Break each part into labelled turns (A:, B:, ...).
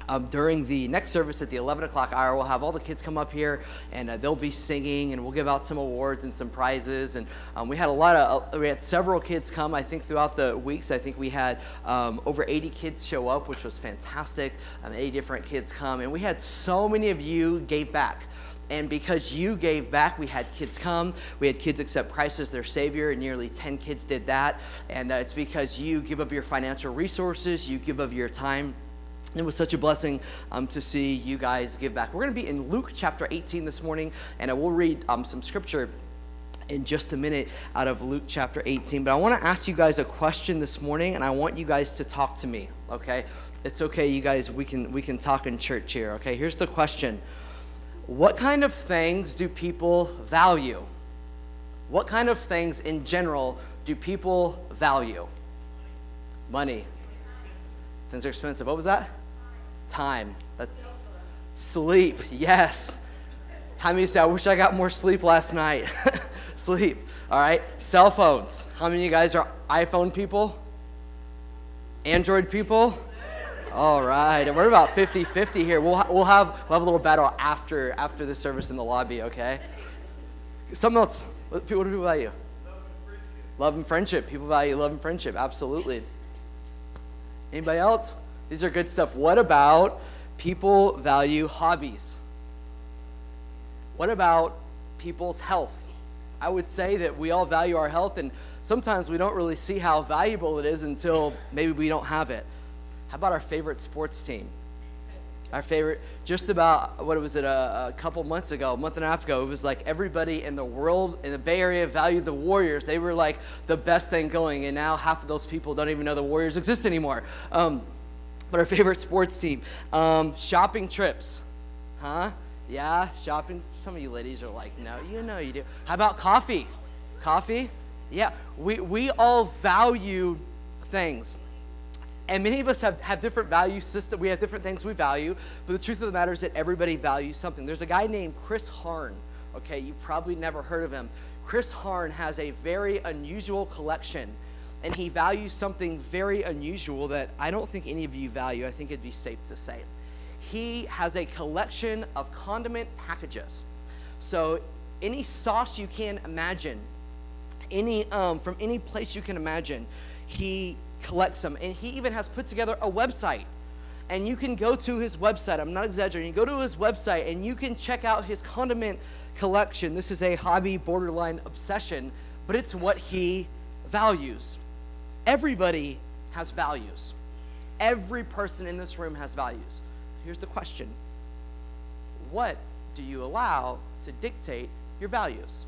A: during the next service at the 11 o'clock hour, we'll have all the kids come up here, and they'll be singing, and we'll give out some awards and some prizes. And we had several kids come, I think, throughout the weeks. I think we had over 80 kids show up, which was fantastic. 80 different kids come, and we had so many of you gave back. And because you gave back, we had kids come. We had kids accept Christ as their Savior, and nearly 10 kids did that. And it's because you give of your financial resources, you give of your time. It was such a blessing to see you guys give back. We're going to be in Luke chapter 18 this morning, and I will read some scripture in just a minute out of Luke chapter 18. But I want to ask you guys a question this morning, and I want you guys to talk to me, okay? It's okay, you guys, we can talk in church here, okay? Here's the question. What kind of things do people value? What kind of things in general do people value? Money. Things are expensive. What was that? Time. That's sleep. Yes. How many say, I wish I got more sleep last night? Sleep. All right. Cell phones. How many of you guys are iPhone people? Android people? All right, we're about 50-50 here. We'll have a little battle after the service in the lobby, okay? Something else. What do people value? Love and friendship. People value love and friendship. Absolutely. Anybody else? These are good stuff. What about people value hobbies? What about people's health? I would say that we all value our health, and sometimes we don't really see how valuable it is until maybe we don't have it. How about our favorite sports team? Our favorite, just about, what was it, a couple months ago, a month and a half ago, it was like everybody in the world, in the Bay Area, valued the Warriors. They were like the best thing going, and now half of those people don't even know the Warriors exist anymore. But our favorite sports team. Shopping trips. Huh? Yeah, shopping. Some of you ladies are like, no, you know you do. How about coffee? Coffee? Yeah, we all value things. And many of us have different value systems. We have different things we value. But the truth of the matter is that everybody values something. There's a guy named Chris Harn. Okay, you probably never heard of him. Chris Harn has a very unusual collection. And he values something very unusual that I don't think any of you value. I think it'd be safe to say. He has a collection of condiment packages. So any sauce you can imagine, from any place you can imagine, he collects them, and he even has put together a website, and you can go to his website. I'm not exaggerating. You go to his website and you can check out his condiment collection. This is a hobby, borderline obsession, but it's what he values. Everybody has values. Every person in this room has values. Here's the question. What do you allow to dictate your values?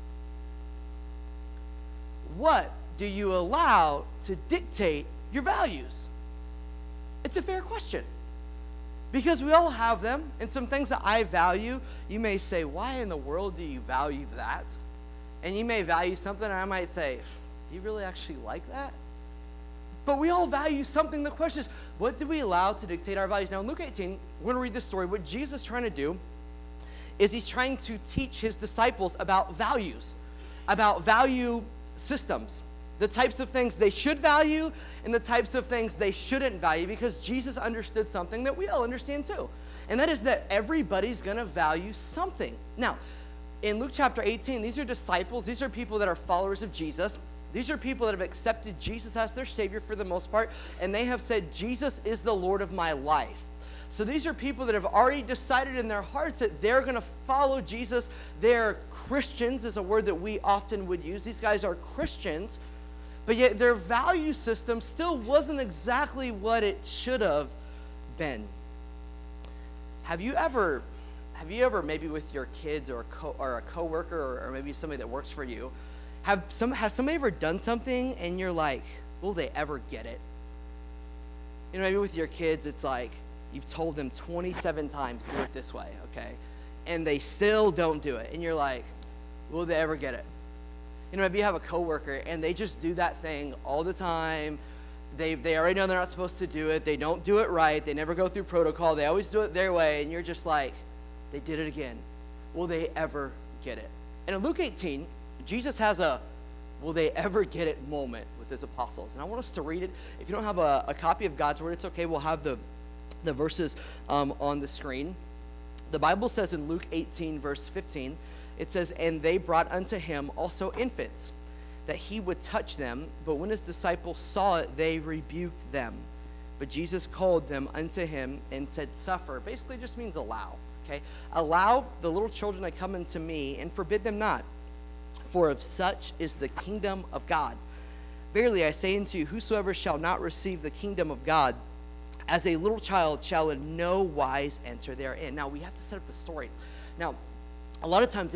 A: What do you allow to dictate your values? It's a fair question, because we all have them, and some things that I value, you may say, why in the world do you value that? And you may value something, and I might say, do you really actually like that? But we all value something. The question is, what do we allow to dictate our values? Now in Luke 18, we're going to read this story. What Jesus is trying to do is he's trying to teach his disciples about values, about value systems. The types of things they should value and the types of things they shouldn't value, because Jesus understood something that we all understand too. And that is that everybody's going to value something. Now, in Luke chapter 18, these are disciples. These are people that are followers of Jesus. These are people that have accepted Jesus as their Savior for the most part, and they have said, Jesus is the Lord of my life. So these are people that have already decided in their hearts that they're going to follow Jesus. They're Christians, is a word that we often would use. These guys are Christians. But yet their value system still wasn't exactly what it should have been. Have you ever maybe with your kids or a coworker or maybe somebody that works for you, has somebody ever done something and you're like, will they ever get it? You know, maybe with your kids, it's like you've told them 27 times, do it this way, okay? And they still don't do it. And you're like, will they ever get it? You know, maybe you have a coworker and they just do that thing all the time. They already know they're not supposed to do it. They don't do it right. They never go through protocol. They always do it their way. And you're just like, they did it again. Will they ever get it? And in Luke 18, Jesus has a will they ever get it moment with his apostles. And I want us to read it. If you don't have a copy of God's word, it's okay. We'll have the the verses on the screen. The Bible says in Luke 18, verse 15, it says, "And they brought unto him also infants, that he would touch them. But when his disciples saw it, they rebuked them. But Jesus called them unto him and said, Suffer." Basically just means allow, okay? "Allow the little children to come unto me, and forbid them not. For of such is the kingdom of God. Verily I say unto you, whosoever shall not receive the kingdom of God as a little child shall in no wise enter therein." Now we have to set up the story. Now, a lot of times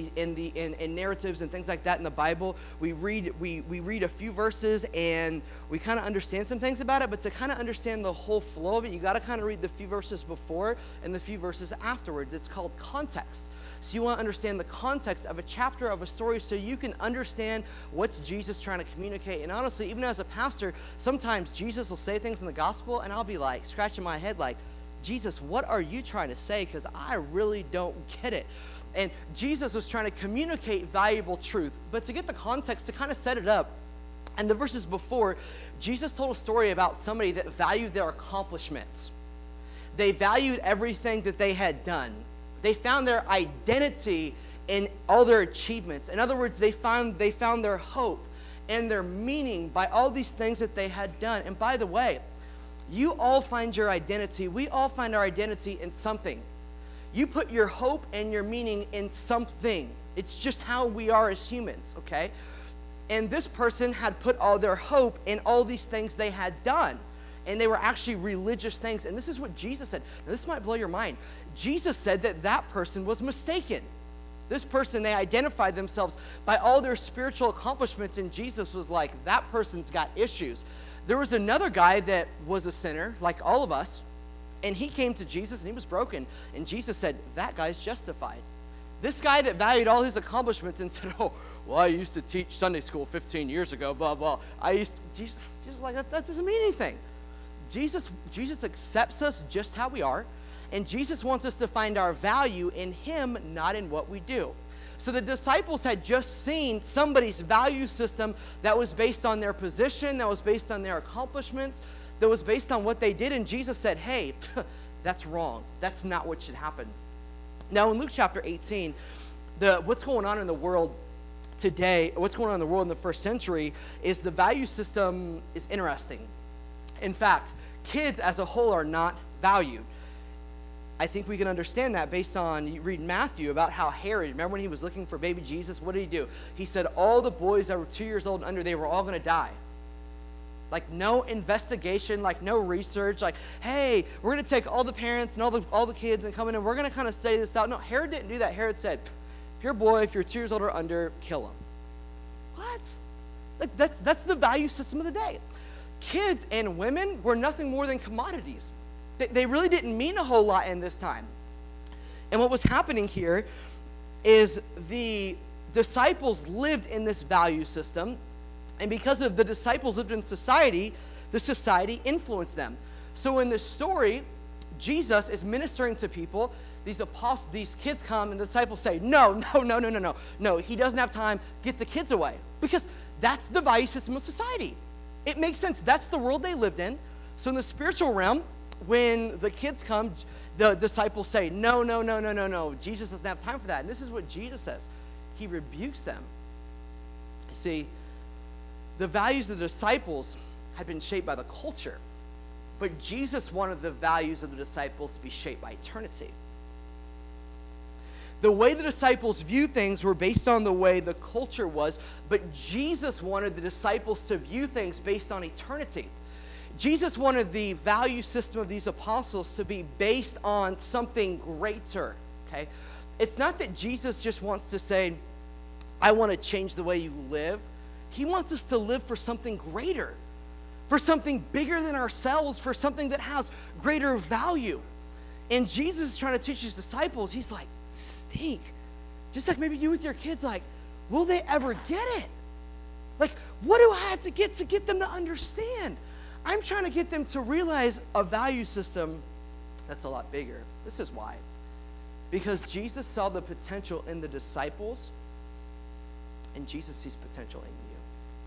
A: in narratives and things like that in the Bible, we read a few verses and we kind of understand some things about it, but to kind of understand the whole flow of it, you got to kind of read the few verses before and the few verses afterwards. It's called context. So you want to understand the context of a chapter of a story so you can understand what's Jesus trying to communicate. And honestly, even as a pastor, sometimes Jesus will say things in the gospel and I'll be like scratching my head like, Jesus, what are you trying to say? Because I really don't get it. And Jesus was trying to communicate valuable truth. But to get the context, to kind of set it up, and the verses before, Jesus told a story about somebody that valued their accomplishments. They valued everything that they had done. They found their identity in all their achievements. In other words, they found their hope and their meaning by all these things that they had done. And by the way, you all find your identity. We all find our identity in something. You put your hope and your meaning in something. It's just how we are as humans, okay? And this person had put all their hope in all these things they had done. And they were actually religious things. And this is what Jesus said. Now, this might blow your mind. Jesus said that that person was mistaken. This person, they identified themselves by all their spiritual accomplishments. And Jesus was like, that person's got issues. There was another guy that was a sinner, like all of us. And he came to Jesus and he was broken. And Jesus said, that guy's justified. This guy that valued all his accomplishments and said, oh, well, I used to teach Sunday school 15 years ago, blah, blah. Jesus was like, that doesn't mean anything. Jesus accepts us just how we are. And Jesus wants us to find our value in him, not in what we do. So the disciples had just seen somebody's value system that was based on their position, that was based on their accomplishments, that was based on what they did. And Jesus said, hey, that's wrong. That's not what should happen. Now in Luke chapter 18, what's going on in the world today, what's going on in the world in the first century is the value system is interesting. In fact, kids as a whole are not valued. I think we can understand that based on, you read Matthew about how Herod, remember when he was looking for baby Jesus, what did he do? He said all the boys that were 2 years old and under, they were all going to die. Like no investigation, like no research, like, hey, we're going to take all the parents and all the kids and come in and we're going to kind of study this out. No, Herod didn't do that. Herod said, if you're a boy, if you're 2 years old or under, kill him. What? Like that's the value system of the day. Kids and women were nothing more than commodities. They really didn't mean a whole lot in this time. And what was happening here is the disciples lived in this value system. And because of the disciples lived in society, the society influenced them. So in this story, Jesus is ministering to people. These kids come and the disciples say, no, he doesn't have time, get the kids away. Because that's the value system of society. It makes sense. That's the world they lived in. So in the spiritual realm, when the kids come, the disciples say, no, Jesus doesn't have time for that. And this is what Jesus says. He rebukes them. You see, the values of the disciples had been shaped by the culture, but Jesus wanted the values of the disciples to be shaped by eternity. The way the disciples view things were based on the way the culture was, but Jesus wanted the disciples to view things based on eternity. Jesus wanted the value system of these apostles to be based on something greater, okay? It's not that Jesus just wants to say, I want to change the way you live. He wants us to live for something greater, for something bigger than ourselves, for something that has greater value. And Jesus is trying to teach his disciples, he's like, stink. Just like maybe you with your kids, like, will they ever get it? Like, what do I have to get them to understand? I'm trying to get them to realize a value system that's a lot bigger. This is why. Because Jesus saw the potential in the disciples, and Jesus sees potential in you.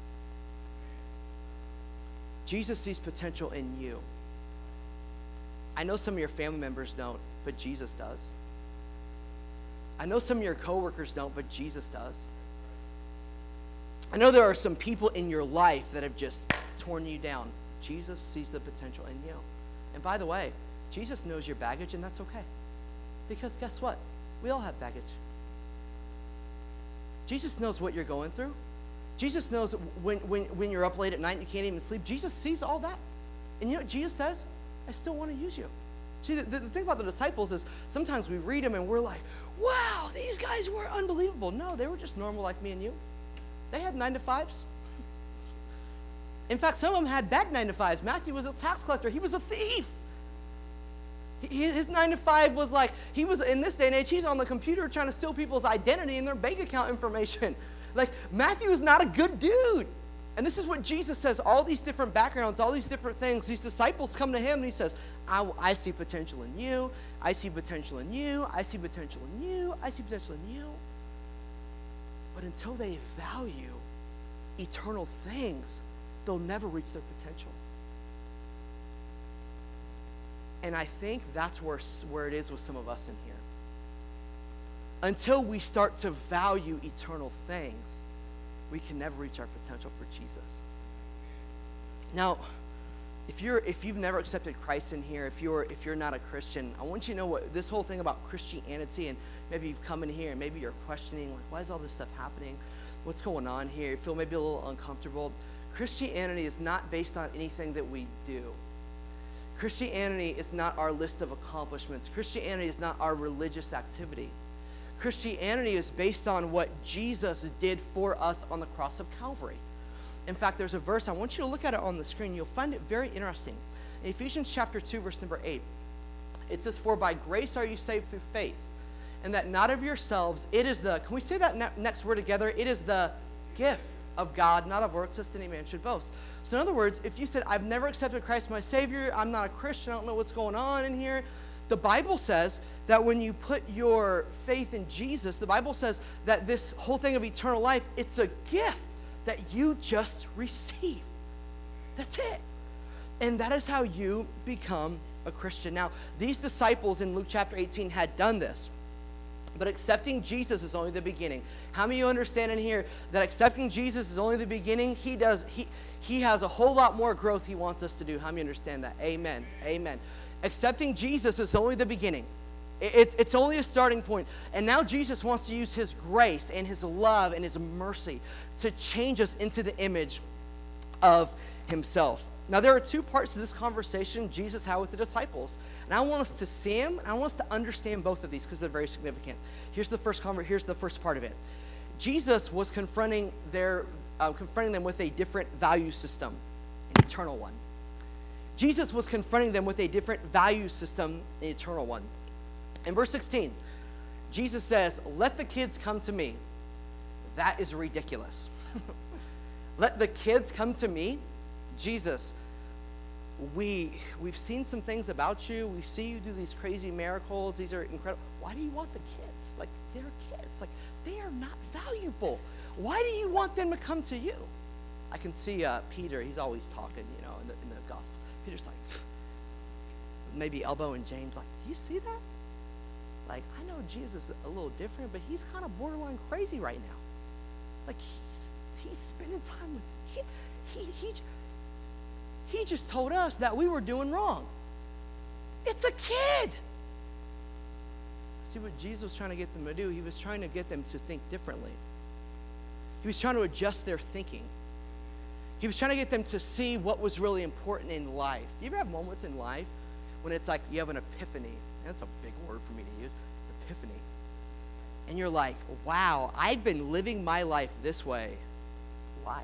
A: Jesus sees potential in you. I know some of your family members don't, but Jesus does. I know some of your coworkers don't, but Jesus does. I know there are some people in your life that have just torn you down. Jesus sees the potential in you. And by the way, Jesus knows your baggage, and that's okay. Because guess what? We all have baggage. Jesus knows what you're going through. Jesus knows when you're up late at night and you can't even sleep. Jesus sees all that. And you know what Jesus says? I still want to use you. See, the thing about the disciples is sometimes we read them and we're like, wow, these guys were unbelievable. No, they were just normal like me and you. They had 9 to 5s. In fact, some of them had bad 9 to 5s. Matthew was a tax collector. He was a thief. His 9 to 5 was like, he was, in this day and age, he's on the computer trying to steal people's identity and their bank account information. Like, Matthew is not a good dude. And this is what Jesus says, all these different backgrounds, all these different things. These disciples come to him and he says, I see potential in you. I see potential in you. I see potential in you. I see potential in you. But until they value eternal things, they'll never reach their potential. And I think that's where it is with some of us in here. Until we start to value eternal things, we can never reach our potential for Jesus. Now, if you've never accepted Christ in here, if you're not a Christian, I want you to know what this whole thing about Christianity, and maybe you've come in here and maybe you're questioning, like, why is all this stuff happening? What's going on here? You feel maybe a little uncomfortable. Christianity is not based on anything that we do. Christianity is not our list of accomplishments. Christianity is not our religious activity. Christianity is based on what Jesus did for us on the cross of Calvary. In fact, there's a verse, I want you to look at it on the screen. You'll find it very interesting. In Ephesians chapter 2, verse number 8, it says, "For by grace are you saved through faith, and that not of yourselves, it is the," can we say that next word together? It is the gift of God, not of works, lest any man should boast. So in other words, if you said, I've never accepted Christ my Savior, I'm not a Christian, I don't know what's going on in here, the Bible says that when you put your faith in Jesus, the Bible says that this whole thing of eternal life, it's a gift that you just receive. That's it. And that is how you become a Christian. Now, these disciples in Luke chapter 18 had done this. But accepting Jesus is only the beginning. How many of you understand in here that accepting Jesus is only the beginning? He has a whole lot more growth he wants us to do. How many understand that? Amen. Amen. Accepting Jesus is only the beginning. It's only a starting point. And now Jesus wants to use his grace and his love and his mercy to change us into the image of himself. Now, there are two parts to this conversation Jesus had with the disciples. And I want us to see them, and I want us to understand both of these because they're very significant. Here's the first part of it. Jesus was confronting them with a different value system, an eternal one. Jesus was confronting them with a different value system, an eternal one. In verse 16, Jesus says, "Let the kids come to me." That is ridiculous. Let the kids come to me? Jesus, we've seen some things about you. We see you do these crazy miracles. These are incredible. Why do you want the kids? Like, they're kids. Like, they are not valuable. Why do you want them to come to you? I can see Peter. He's always talking, in the gospel. Peter's like, maybe elbowing James, like, do you see that? Like, I know Jesus is a little different, but he's kind of borderline crazy right now. Like, he's spending time with, he just told us that we were doing wrong. It's a kid. See what Jesus was trying to get them to do? He was trying to get them to think differently. He was trying to adjust their thinking. He was trying to get them to see what was really important in life. You ever have moments in life when it's like you have an epiphany? That's a big word for me to use, epiphany. And you're like, wow, I've been living my life this way. Why?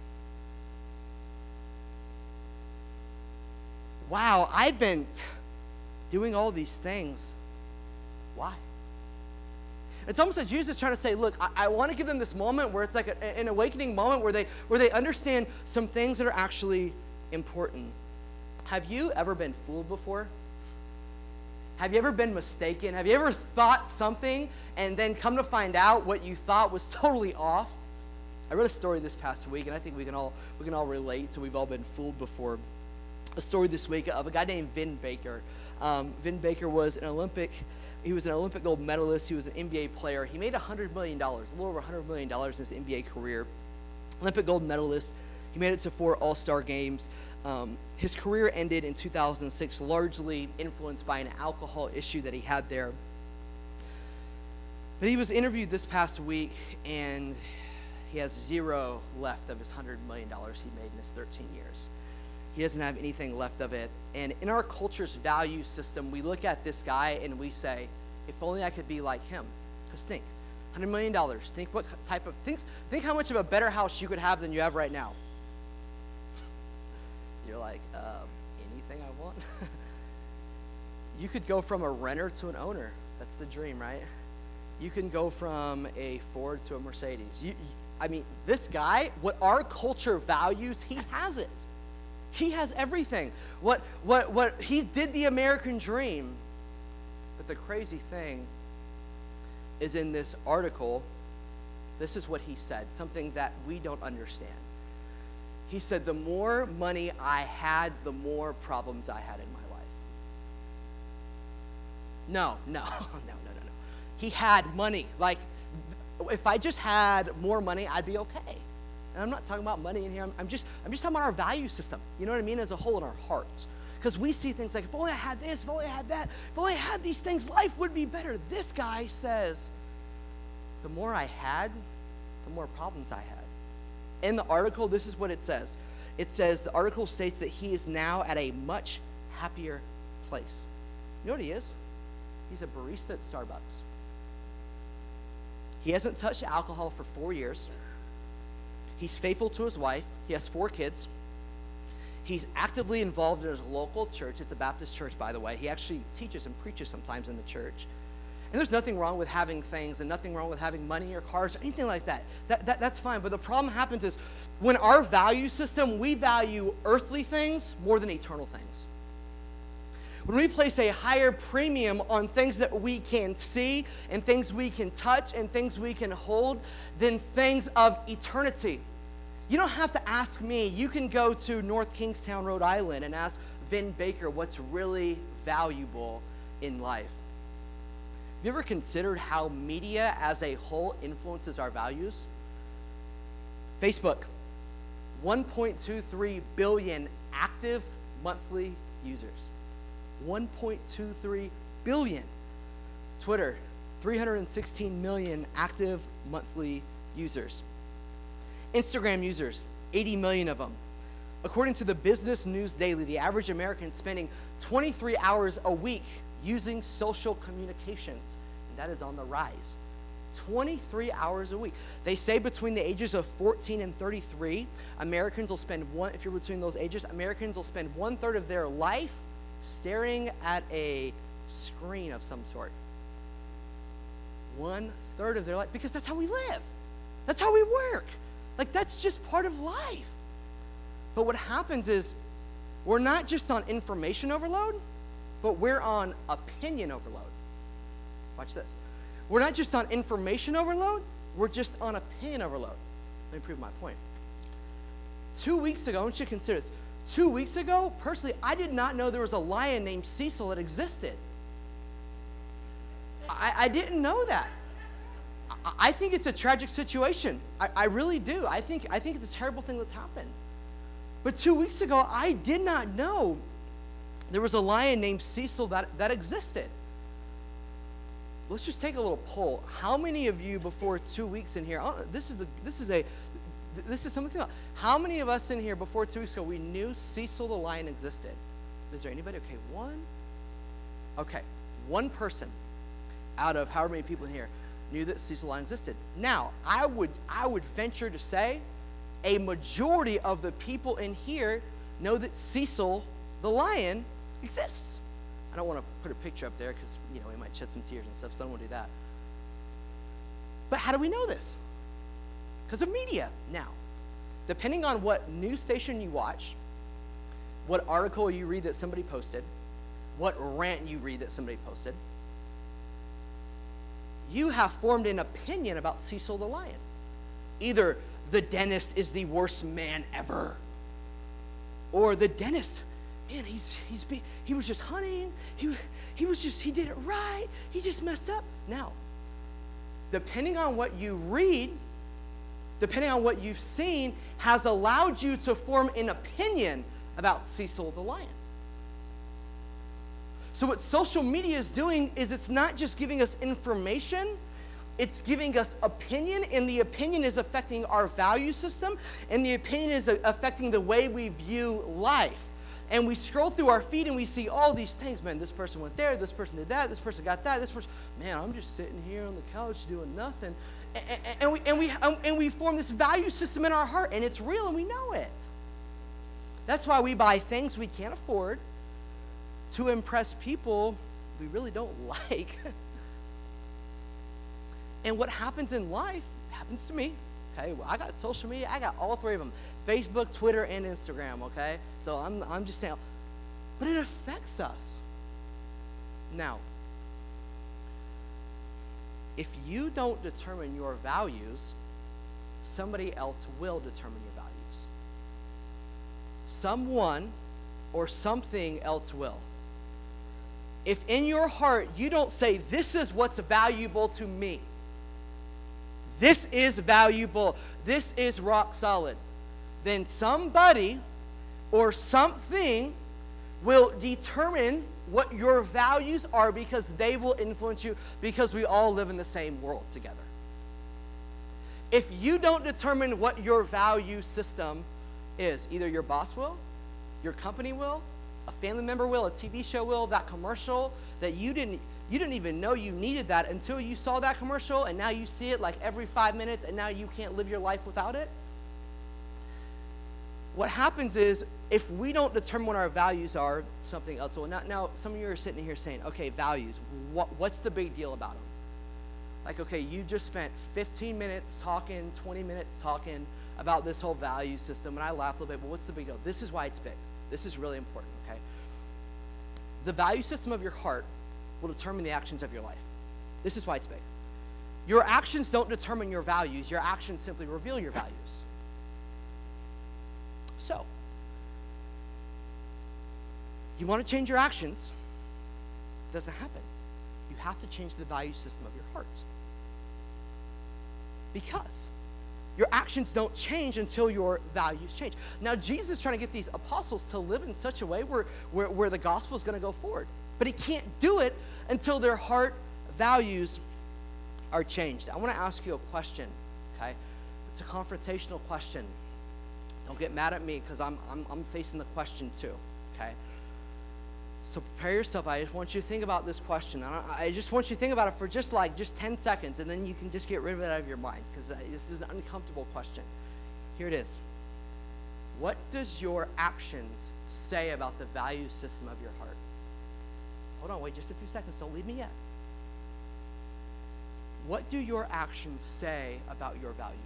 A: Wow, I've been doing all these things. Why? It's almost like Jesus is trying to say, look, I want to give them this moment where it's like an awakening moment where they understand some things that are actually important. Have you ever been fooled before? Have you ever been mistaken? Have you ever thought something and then come to find out what you thought was totally off? I read a story this past week, and I think we can all relate, so we've all been fooled before. A story this week of a guy named Vin Baker. Vin Baker was an Olympic gold medalist. He was an NBA player. He made $100 million, a little over $100 million in his NBA career. Olympic gold medalist. He made it to 4 All-Star games. His career ended in 2006, largely influenced by an alcohol issue that he had there. But he was interviewed this past week, and he has 0 left of his $100 million he made in his 13 years. He doesn't have anything left of it. And in our culture's value system, we look at this guy and we say, if only I could be like him. Because think, $100 million. Think how much of a better house you could have than you have right now. You're like, anything I want? You could go from a renter to an owner. That's the dream, right? You can go from a Ford to a Mercedes. This guy, what our culture values, he has it. He has everything. What he did the American dream. But the crazy thing is, in this article, this is what he said, something that we don't understand. He said, the more money I had, the more problems I had in my life. No. He had money. Like, if I just had more money, I'd be okay. And I'm not talking about money in here. I'm just talking about our value system. You know what I mean? As a whole in our hearts. Because we see things like, if only I had this, if only I had that, if only I had these things, life would be better. This guy says, the more I had, the more problems I had. In the article, this is what it says. It says, the article states that he is now at a much happier place. You know what he is? He's a barista at Starbucks. He hasn't touched alcohol for 4 years. He's faithful to his wife. He has 4 kids. He's actively involved in his local church. It's a Baptist church, by the way. He actually teaches and preaches sometimes in the church. And there's nothing wrong with having things and nothing wrong with having money or cars or anything like that. That's fine. But the problem happens is when our value system, we value earthly things more than eternal things. When we place a higher premium on things that we can see and things we can touch and things we can hold than things of eternity. You don't have to ask me. You can go to North Kingstown, Rhode Island and ask Vin Baker what's really valuable in life. Have you ever considered how media as a whole influences our values? Facebook, 1.23 billion active monthly users. 1.23 billion. Twitter, 316 million active monthly users. Instagram users, 80 million of them. According to the Business News Daily, the average American is spending 23 hours a week using social communications, and that is on the rise. 23 hours a week. They say between the ages of 14 and 33, Americans will spend if you're between those ages, Americans will spend 1/3 of their life staring at a screen of some sort. 1/3 of their life, because that's how we live. That's how we work. Like, that's just part of life. But what happens is we're not just on information overload, but we're on opinion overload. Watch this. We're not just on information overload, we're just on opinion overload. Let me prove my point. 2 weeks ago, I want you to consider this. 2 weeks ago, personally, I did not know there was a lion named Cecil that existed. I didn't know that. I think it's a tragic situation. I really do. I think it's a terrible thing that's happened. But 2 weeks ago, I did not know there was a lion named Cecil that existed. Let's just take a little poll. How many of you before 2 weeks in here? This is something else. How many of us in here before 2 weeks ago we knew Cecil the lion existed? Is there anybody? Okay, one. Okay, one person out of however many people in here knew that Cecil the lion existed. Now, I would venture to say a majority of the people in here know that Cecil the lion exists. I don't want to put a picture up there because, we might shed some tears and stuff, so I don't want to do that. But how do we know this? Because of media. Now, depending on what news station you watch, what article you read that somebody posted, what rant you read that somebody posted, you have formed an opinion about Cecil the lion. Either the dentist is the worst man ever, or the dentist, man, he was just hunting. He did it right. He just messed up. Now, depending on what you read, depending on what you've seen, has allowed you to form an opinion about Cecil the lion. So what social media is doing is it's not just giving us information, it's giving us opinion, and the opinion is affecting our value system, and the opinion is affecting the way we view life. And we scroll through our feed and we see all these things. Man, this person went there, this person did that, this person got that, this person, man, I'm just sitting here on the couch doing nothing. And we form this value system in our heart, and it's real and we know it. That's why we buy things we can't afford to impress people we really don't like. And what happens in life happens to me. Okay, well, I got social media. I got all three of them: Facebook, Twitter, and Instagram. Okay, so I'm just saying, but it affects us. Now, if you don't determine your values, somebody else will determine your values. Someone or something else will. If in your heart you don't say, "This is what's valuable to me. This is valuable. This is rock solid," then somebody or something will determine what your values are, because they will influence you, because we all live in the same world together. If you don't determine what your value system is, either your boss will, your company will, a family member will, a TV show will, that commercial that you didn't even know you needed that until you saw that commercial, and now you see it like every 5 minutes, and now you can't live your life without it. What happens is, if we don't determine what our values are, something else will. Now, some of you are sitting here saying, okay, values, what's the big deal about them? Like, okay, you just spent 15 minutes talking, 20 minutes talking about this whole value system, and I laughed a little bit, but what's the big deal? This is why it's big. This is really important, okay? The value system of your heart will determine the actions of your life. This is why it's big. Your actions don't determine your values. Your actions simply reveal your values. So, you want to change your actions? It doesn't happen. You have to change the value system of your heart. Because your actions don't change until your values change. Now, Jesus is trying to get these apostles to live in such a way where the gospel is going to go forward. But he can't do it until their heart values are changed. I want to ask you a question, okay? It's a confrontational question. Don't get mad at me, because I'm facing the question too, okay? So prepare yourself. I just want you to think about this question. I just want you to think about it for just 10 seconds, and then you can just get rid of it out of your mind, because this is an uncomfortable question. Here it is. What does your actions say about the value system of your heart? Hold on, wait just a few seconds. Don't leave me yet. What do your actions say about your values?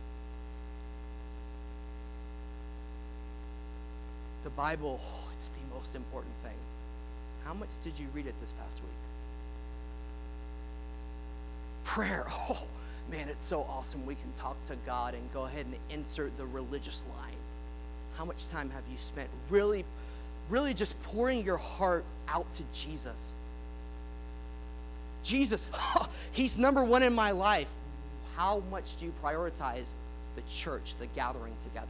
A: The Bible, it's the most important thing. How much did you read it this past week? Prayer, oh man, it's so awesome. We can talk to God and go ahead and insert the religious line. How much time have you spent really just pouring your heart out to Jesus? Jesus, he's number one in my life. How much do you prioritize the church, the gathering together?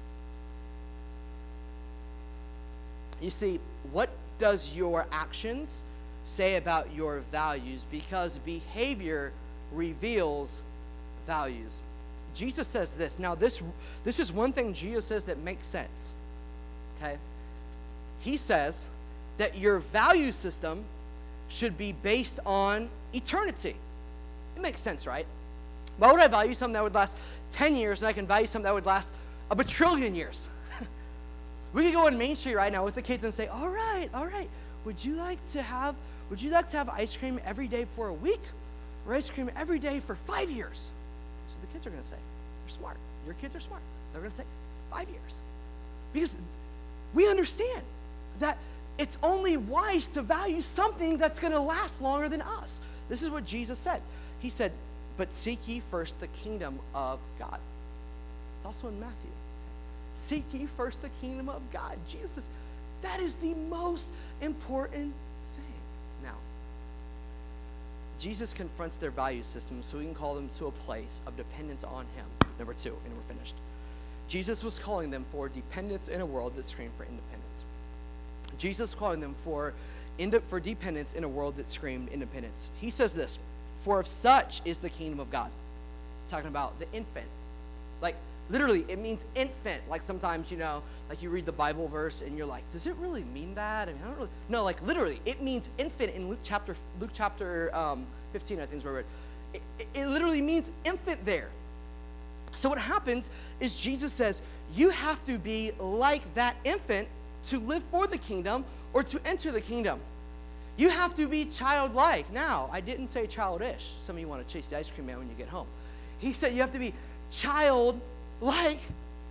A: You see, what does your actions say about your values? Because behavior reveals values. Jesus says this. Now, this is one thing Jesus says that makes sense. Okay? He says that your value system should be based on eternity. It makes sense, right? Why would I value something that would last 10 years and I can value something that would last a bajillion years? We could go on Main Street right now with the kids and say, all right, would you like to have ice cream every day for a week, or ice cream every day for 5 years? So the kids are going to say, you're smart. Your kids are smart. They're going to say 5 years. Because we understand that it's only wise to value something that's going to last longer than us. This is what Jesus said. He said, but seek ye first the kingdom of God. It's also in Matthew. Seek ye first the kingdom of God. Jesus, That is the most important thing. Now, Jesus confronts their value system so he can call them to a place of dependence on him. Number 2, and we're finished. Jesus was calling them for dependence in a world that screamed for independence. Jesus was calling them for dependence in a world that screamed independence. He says this, for if such is the kingdom of God. Talking about the infant. Like, literally, it means infant. Like sometimes, like you read the Bible verse and you're like, does it really mean that? I mean, I don't really. No, like literally, it means infant in Luke chapter 15, I think is where I read. It literally means infant there. So what happens is Jesus says, you have to be like that infant to live for the kingdom or to enter the kingdom. You have to be childlike. Now, I didn't say childish. Some of you want to chase the ice cream man when you get home. He said you have to be childlike.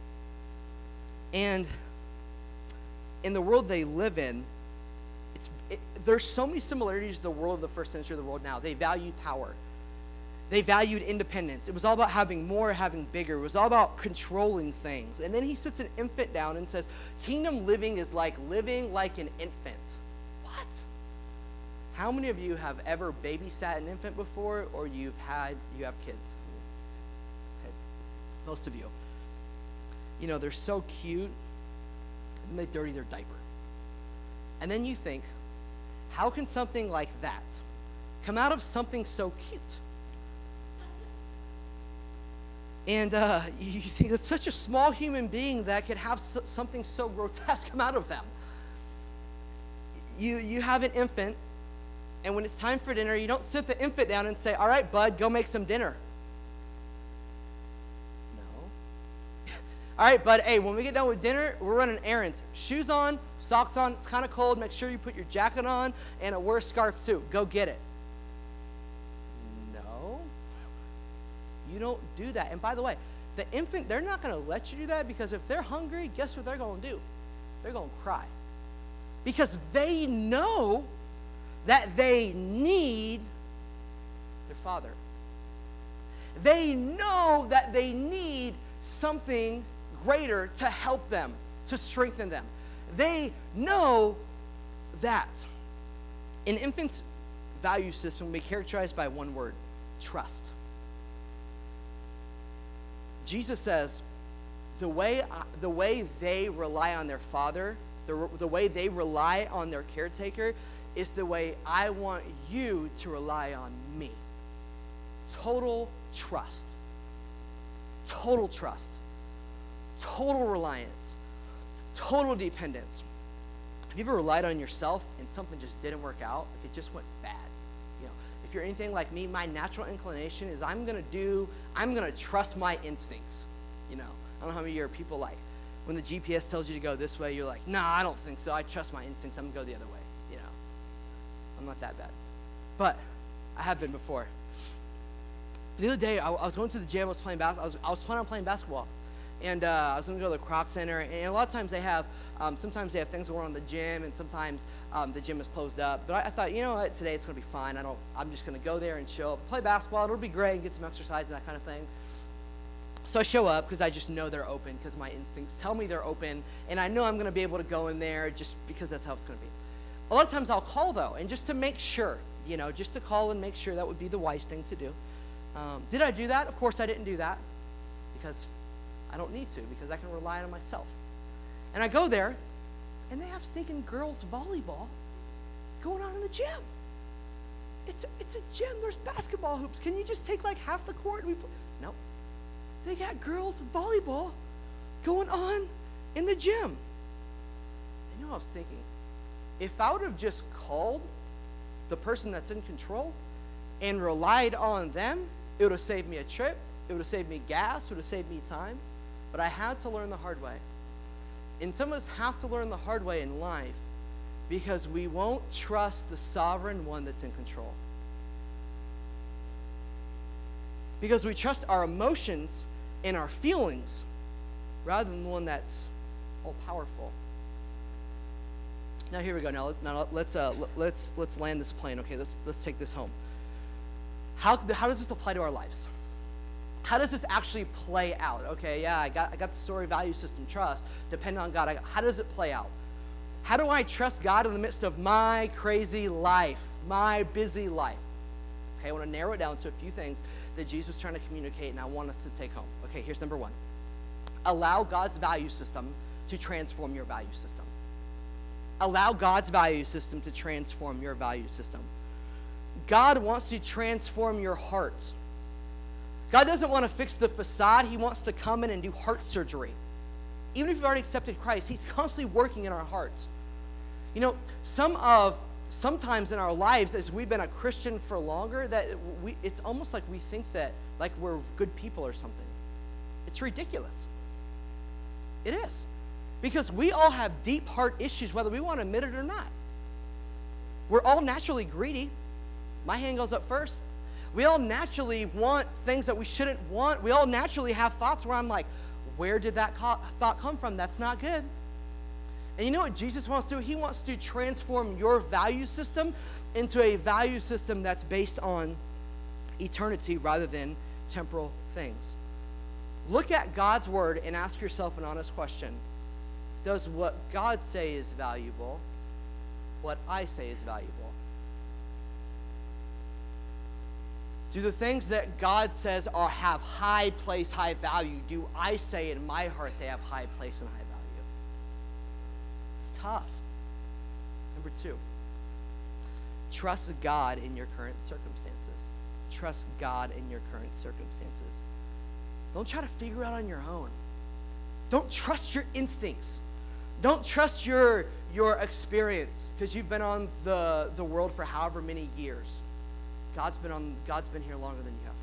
A: And in the world they live in, there's so many similarities to the world of the first century of the world now. They valued power. They valued independence. It was all about having more, having bigger. It was all about controlling things. And then he sits an infant down and says, kingdom living is like living like an infant. What? How many of you have ever babysat an infant before, or you have kids? Okay. Most of you. They're so cute, and they dirty their diaper. And then you think, how can something like that come out of something so cute? And you think it's such a small human being that could have something so grotesque come out of them. You have an infant, and when it's time for dinner, you don't sit the infant down and say, all right, bud, go make some dinner. No. All right, bud, hey, when we get done with dinner, we're running errands. Shoes on, socks on, it's kind of cold. Make sure you put your jacket on, and wear a scarf too. Go get it. No. You don't do that. And by the way, the infant, they're not going to let you do that, because if they're hungry, guess what they're going to do? They're going to cry. Because they know that they need their father. They know that they need something greater to help them, to strengthen them. They know that. An infant's value system will be characterized by one word: trust. Jesus says the way they rely on their father, the way they rely on their caretaker, is the way I want you to rely on me. Total trust. Total trust. Total reliance. Total dependence. Have you ever relied on yourself and something just didn't work out? Like it just went bad. If you're anything like me, my natural inclination is I'm going to trust my instincts. I don't know how many of you are people like, when the GPS tells you to go this way, you're like, nah, I don't think so. I trust my instincts. I'm going to go the other way. I'm not that bad. But I have been before. The other day, I was going to the gym. I was playing basketball. I was planning on playing basketball. And I was going to go to the Croc Center. And a lot of times they have, sometimes they have things going on in the gym, and sometimes the gym is closed up. But I thought, you know what, today it's going to be fine. I'm just going to go there and chill, play basketball. It'll be great, and get some exercise and that kind of thing. So I show up because I just know they're open, because my instincts tell me they're open. And I know I'm going to be able to go in there just because that's how it's going to be. A lot of times I'll call, though, and just to make sure, just to call and make sure, that would be the wise thing to do. Did I do that? Of course I didn't do that, because I don't need to, because I can rely on myself. And I go there, and they have stinking girls volleyball going on in the gym. It's a gym. There's basketball hoops. Can you just take like half the court? Nope. They got girls volleyball going on in the gym. I was thinking, if I would have just called the person that's in control and relied on them, it would have saved me a trip. It would have saved me gas. It would have saved me time. But I had to learn the hard way. And some of us have to learn the hard way in life, because we won't trust the sovereign one that's in control. Because we trust our emotions and our feelings rather than the one that's all-powerful. Now here we go. Now let's land this plane. Okay, let's take this home. How does this apply to our lives? How does this actually play out? Okay, yeah, I got the story, value system, trust, depend on God. How does it play out? How do I trust God in the midst of my crazy life, my busy life? Okay, I want to narrow it down to a few things that Jesus was trying to communicate, and I want us to take home. Okay, here's number one. Allow God's value system to transform your value system. Allow God's value system to transform your value system. God wants to transform your heart. God doesn't want to fix the facade. He wants to come in and do heart surgery. Even if you've already accepted Christ, he's constantly working in our hearts. You know, sometimes in our lives, as we've been a Christian for longer, it's almost like we think that like we're good people or something. It's ridiculous. It is. Because we all have deep heart issues, whether we want to admit it or not. We're all naturally greedy. My hand goes up first. We all naturally want things that we shouldn't want. We all naturally have thoughts where I'm like, where did that thought come from? That's not good. And you know what Jesus wants to do? He wants to transform your value system into a value system that's based on eternity rather than temporal things. Look at God's word and ask yourself an honest question. Does what God say is valuable, what I say is valuable? Do the things that God says have high place, high value, do I say in my heart they have high place and high value? It's tough. Number two, trust God in your current circumstances. Trust God in your current circumstances. Don't try to figure it out on your own. Don't trust your instincts. Don't trust your experience because you've been on the world for however many years. God's been here longer than you have.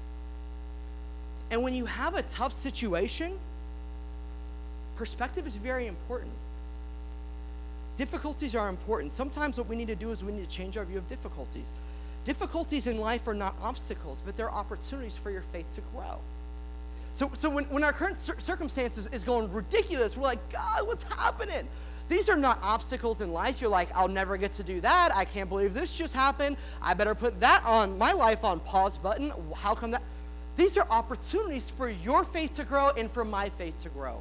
A: And when you have a tough situation, perspective is very important. Difficulties are important. Sometimes what we need to do is we need to change our view of difficulties. Difficulties in life are not obstacles, but they're opportunities for your faith to grow. So when our current circumstances is going ridiculous, we're like, God, what's happening? These are not obstacles in life. You're like, I'll never get to do that. I can't believe this just happened. I better put that on my life on pause button. How come that? These are opportunities for your faith to grow and for my faith to grow.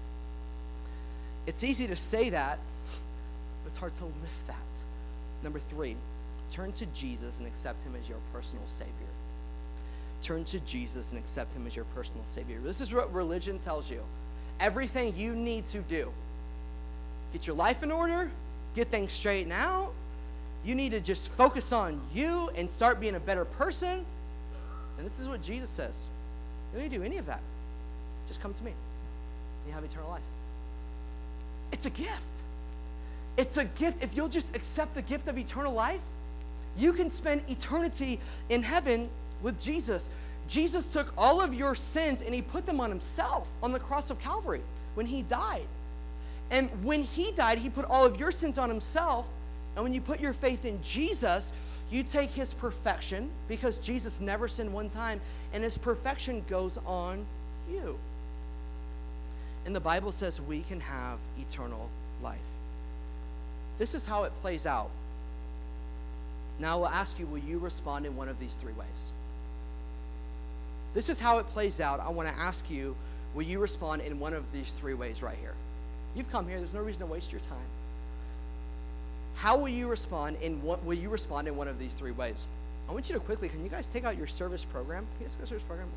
A: It's easy to say that, but it's hard to live that. Number three, turn to Jesus and accept him as your personal Savior. Turn to Jesus and accept him as your personal Savior. This is what religion tells you. Everything you need to do. Get your life in order, get things straightened out. You need to just focus on you and start being a better person. And this is what Jesus says. You don't need to do any of that. Just come to me. And you have eternal life. It's a gift. It's a gift. If you'll just accept the gift of eternal life, you can spend eternity in heaven with Jesus. Jesus took all of your sins and he put them on himself on the cross of Calvary when he died. And when he died, he put all of your sins on himself. And when you put your faith in Jesus, you take his perfection, because Jesus never sinned one time, and his perfection goes on you. And the Bible says we can have eternal life. This is how it plays out. Now I will ask you, will you respond in one of these three ways? This is how it plays out. I want to ask you, will you respond in one of these three ways right here? You've come here. There's no reason to waste your time. How will you respond in one of these three ways? I want you to quickly, can you guys take out your service program? Can you guys go to service program?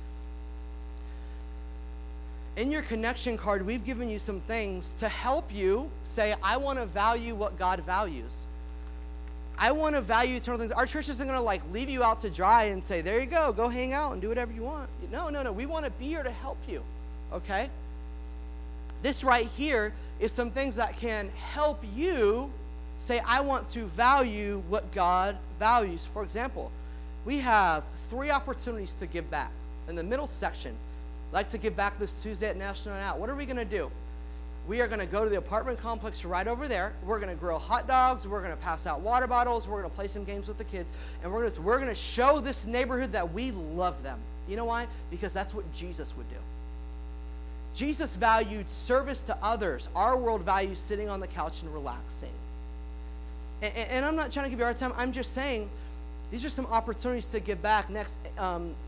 A: In your connection card, we've given you some things to help you say, I want to value what God values. I want to value eternal things. Our church isn't going to leave you out to dry and say, there you go hang out and do whatever you want. No. We want to be here to help you, okay? This right here is some things that can help you say, I want to value what God values. For example, we have 3 opportunities to give back. In the middle section, I'd like to give back this Tuesday at National Night Out. What are we going to do? We are going to go to the apartment complex right over there. We're going to grill hot dogs. We're going to pass out water bottles. We're going to play some games with the kids. And we're going to show this neighborhood that we love them. You know why? Because that's what Jesus would do. Jesus valued service to others. Our world values sitting on the couch and relaxing. And I'm not trying to give you a hard time. I'm just saying these are some opportunities to give back. Next,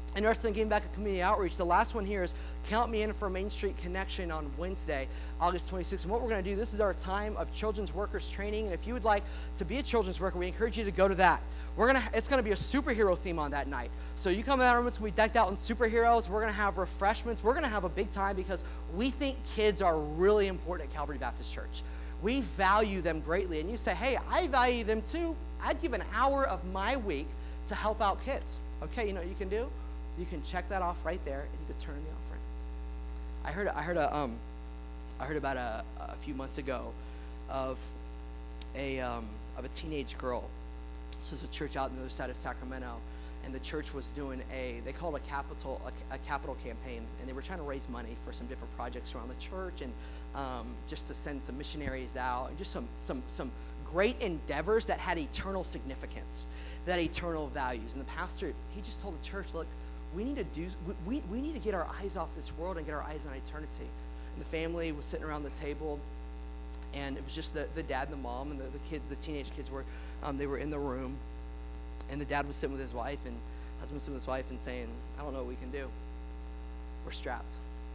A: interested in getting back to community outreach, the last one here is count me in for Main Street Connection on Wednesday, August 26th. And what we're going to do, this is our time of children's workers training. And if you would like to be a children's worker, we encourage you to go to that. It's going to be a superhero theme on that night. So you come in that room, it's going to be decked out in superheroes. We're going to have refreshments. We're going to have a big time because we think kids are really important at Calvary Baptist Church. We value them greatly. And you say, hey, I value them too. I'd give an hour of my week to help out kids. Okay, you know what you can do? You can check that off right there, and you can turn in the offering. I heard about a few months ago of a teenage girl. This was a church out on the other side of Sacramento, and the church was doing they called a capital campaign, and they were trying to raise money for some different projects around the church, and just to send some missionaries out, and just some great endeavors that had eternal significance, that had eternal values. And the pastor, he just told the church, look, we need to get our eyes off this world and get our eyes on eternity. And the family was sitting around the table, and it was just the dad and the mom, and the teenage kids were they were in the room, and the dad was sitting with his wife, and husband was sitting with his wife and saying, I don't know what we can do. We're strapped.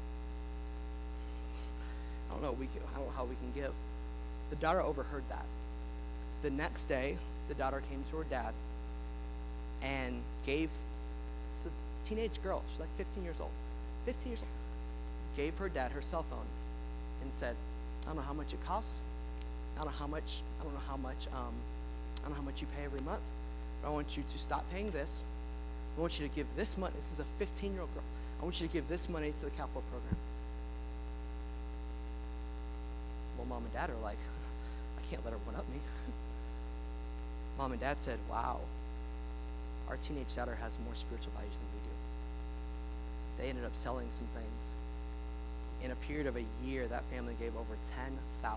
A: I don't know how we can give. The daughter overheard that. The next day, the daughter came to her dad and gave teenage girl, she's like 15 years old, gave her dad her cell phone and said, I don't know how much it costs. I don't know how much you pay every month. But I want you to stop paying this. I want you to give this money. This is a 15-year-old girl. I want you to give this money to the capital program. Well, mom and dad are like, I can't let her one up me. Mom and dad said, wow, our teenage daughter has more spiritual values than we do. They ended up selling some things. In a period of a year, that family gave over $10,000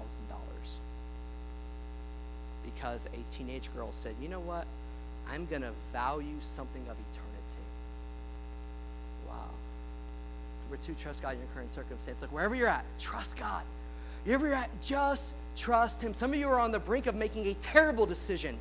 A: because a teenage girl said, you know what? I'm going to value something of eternity. Wow. Number 2, trust God in your current circumstance. Like wherever you're at, trust God. Wherever you're at, just trust Him. Some of you are on the brink of making a terrible decision.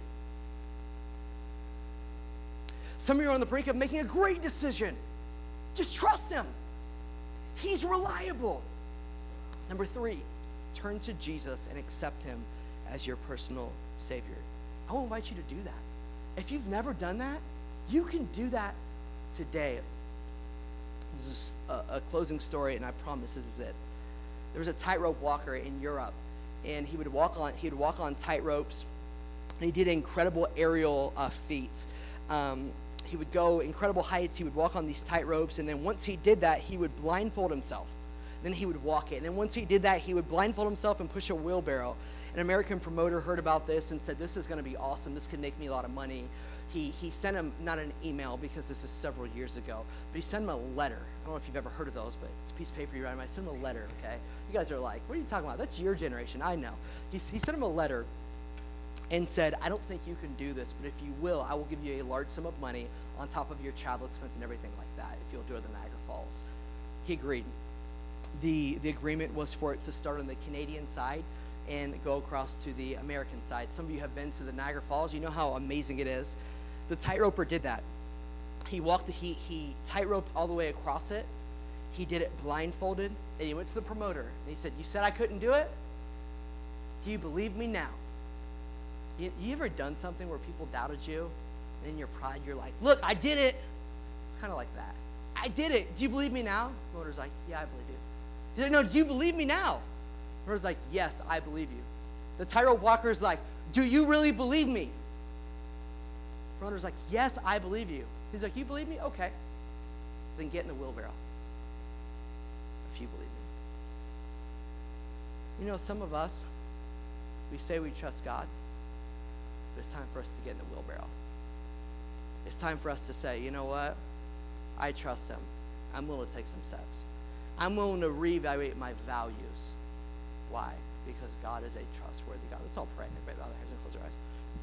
A: Some of you are on the brink of making a great decision. Just trust Him. He's reliable. Number 3, turn to Jesus and accept Him as your personal Savior. I will invite you to do that. If you've never done that, you can do that today. This is a closing story, and I promise this is it. There was a tightrope walker in Europe, and he would walk on tightropes, and he did incredible aerial feats. He would go incredible heights. He would walk on these tightropes, and then once he did that, he would blindfold himself. Then he would walk it. And then once he did that, he would blindfold himself and push a wheelbarrow. An American promoter heard about this and said, this is going to be awesome. This could make me a lot of money. He sent him, not an email because this is several years ago, but he sent him a letter. I don't know if you've ever heard of those, but it's a piece of paper you write him. I sent him a letter, okay? You guys are like, what are you talking about? That's your generation. I know. He sent him a letter and said, I don't think you can do this, but if you will, I will give you a large sum of money on top of your travel expense and everything like that if you'll do it at the Niagara Falls. He agreed. The agreement was for it to start on the Canadian side and go across to the American side. Some of you have been to the Niagara Falls. You know how amazing it is. The tightroper did that. He tightroped all the way across it. He did it blindfolded, and he went to the promoter, and he said, you said I couldn't do it? Do you believe me now? You ever done something where people doubted you, and in your pride, you're like, look, I did it. It's kind of like that. I did it. Do you believe me now? The promoter's like, yeah, I believe you. He's like, no, do you believe me now? The promoter's like, yes, I believe you. The tightrope walker's like, do you really believe me? The promoter's like, yes, I believe you. He's like, you believe me? Okay. Then get in the wheelbarrow. If you believe me. You know, some of us, we say we trust God, but it's time for us to get in the wheelbarrow. It's time for us to say, you know what? I trust Him. I'm willing to take some steps. I'm willing to reevaluate my values. Why? Because God is a trustworthy God. Let's all pray. Everybody bow their heads and close our eyes.